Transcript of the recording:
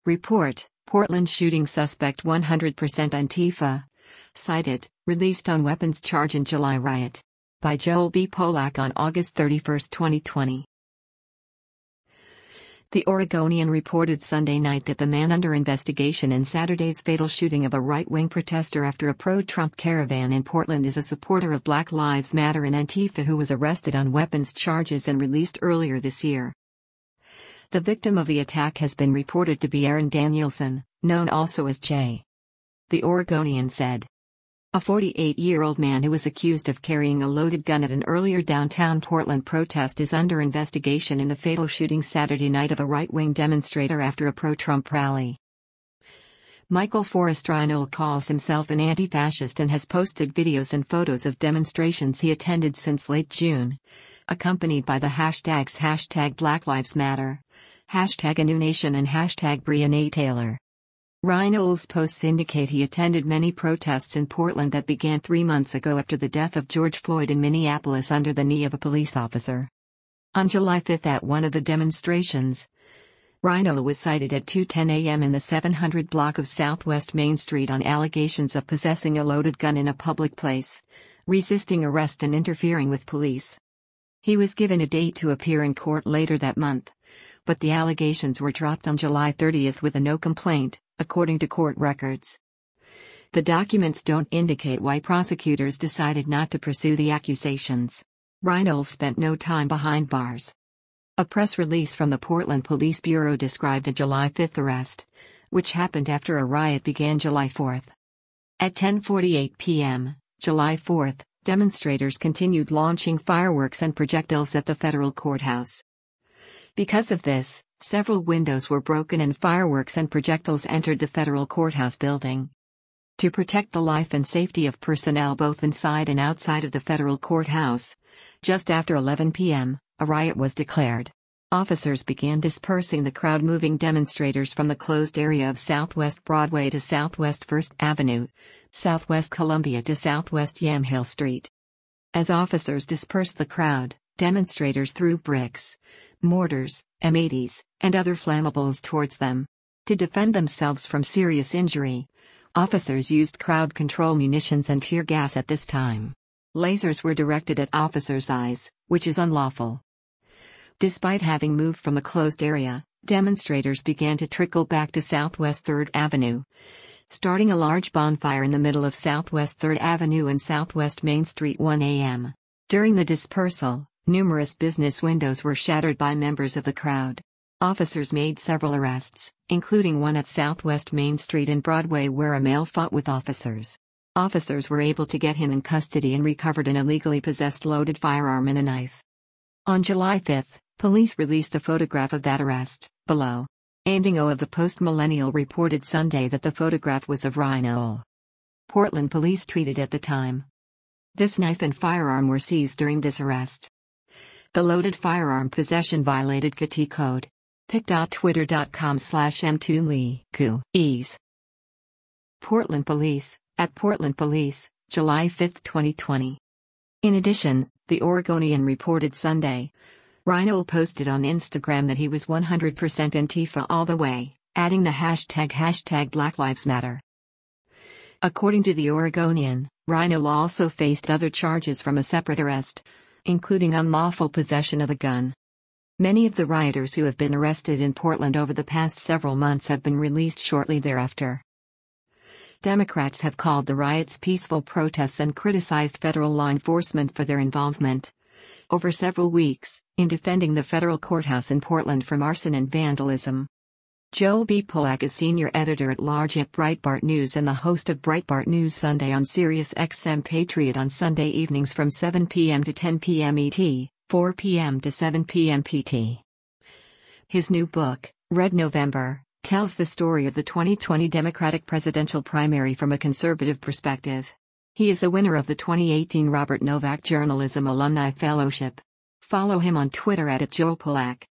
Report, Portland shooting suspect 100% Antifa. Cited, released on weapons charge in July riot. By Joel B. Polak on August 31, 2020. The Oregonian reported Sunday night that the man under investigation in Saturday's fatal shooting of a right-wing protester after a pro-Trump caravan in Portland is a supporter of Black Lives Matter and Antifa who was arrested on weapons charges and released earlier this year. The victim of the attack has been reported to be Aaron Danielson, known also as Jay. The Oregonian said. A 48-year-old man who was accused of carrying a loaded gun at an earlier downtown Portland protest is under investigation in the fatal shooting Saturday night of a right-wing demonstrator after a pro-Trump rally. Michael Forrest Reinhold calls himself an anti-fascist and has posted videos and photos of demonstrations he attended since late June, accompanied by the hashtags #BlackLivesMatter, #ANewNation and #BreonnaTaylor. Reinhold's posts indicate he attended many protests in Portland that began 3 months ago after the death of George Floyd in Minneapolis under the knee of a police officer. On July 5 at one of the demonstrations, Reinhold was cited at 2:10 a.m. in the 700 block of Southwest Main Street on allegations of possessing a loaded gun in a public place, resisting arrest and interfering with police. He was given a date to appear in court later that month, but the allegations were dropped on July 30 with a no complaint, according to court records. The documents don't indicate why prosecutors decided not to pursue the accusations. Reinhold spent no time behind bars. A press release from the Portland Police Bureau described a July 5 arrest, which happened after a riot began July 4. At 10:48 p.m., July 4, demonstrators continued launching fireworks and projectiles at the federal courthouse. Because of this, several windows were broken and fireworks and projectiles entered the federal courthouse building. To protect the life and safety of personnel both inside and outside of the federal courthouse, just after 11 p.m., a riot was declared. Officers began dispersing the crowd-moving demonstrators from the closed area of Southwest Broadway to Southwest 1st Avenue, Southwest Columbia to Southwest Yamhill Street. As officers dispersed the crowd, demonstrators threw bricks, mortars, M80s, and other flammables towards them. To defend themselves from serious injury, officers used crowd control munitions and tear gas at this time. Lasers were directed at officers' eyes, which is unlawful. Despite having moved from a closed area, demonstrators began to trickle back to Southwest 3rd Avenue, starting a large bonfire in the middle of Southwest 3rd Avenue and Southwest Main Street 1 a.m. During the dispersal, numerous business windows were shattered by members of the crowd. Officers made several arrests, including one at Southwest Main Street and Broadway where a male fought with officers. Officers were able to get him in custody and recovered an illegally possessed loaded firearm and a knife. On July 5, police released a photograph of that arrest. Below, Andingo of the Post-Millennial reported Sunday that the photograph was of Reinhold. Portland police tweeted at the time. This knife and firearm were seized during this arrest. The loaded firearm possession violated KT code. pic.twitter.com/m2lee. Portland Police, at Portland Police, July 5, 2020. In addition, the Oregonian reported Sunday. Reinhold posted on Instagram that he was 100% Antifa all the way, adding the hashtag #BlackLivesMatter. According to the Oregonian, Reinhold also faced other charges from a separate arrest, including unlawful possession of a gun. Many of the rioters who have been arrested in Portland over the past several months have been released shortly thereafter. Democrats have called the riots peaceful protests and criticized federal law enforcement for their involvement, over several weeks, in defending the federal courthouse in Portland from arson and vandalism. Joel B. Polak is senior editor-at-large at Breitbart News and the host of Breitbart News Sunday on Sirius XM Patriot on Sunday evenings from 7 p.m. to 10 p.m. ET, 4 p.m. to 7 p.m. PT. His new book, Red November, tells the story of the 2020 Democratic presidential primary from a conservative perspective. He is a winner of the 2018 Robert Novak Journalism Alumni Fellowship. Follow him on Twitter @JoelPolak.